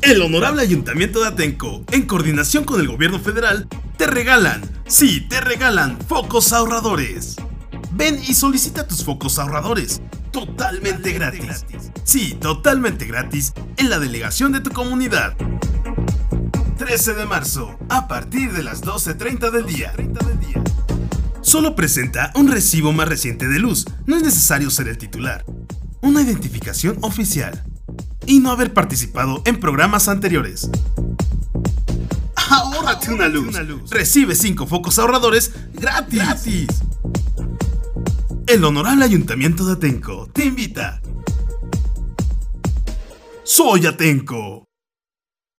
El Honorable Ayuntamiento de Atenco, en coordinación con el gobierno federal, te regalan focos ahorradores. Ven y solicita tus focos ahorradores, totalmente gratis. Sí, totalmente gratis, en la delegación de tu comunidad. 13 de marzo, a partir de las 12:30 del día. Solo presenta un recibo más reciente de luz, no es necesario ser el titular. Una identificación oficial. Y no haber participado en programas anteriores. Ahórrate una luz. Recibe 5 focos ahorradores gratis. El Honorable Ayuntamiento de Atenco te invita. Soy Atenco.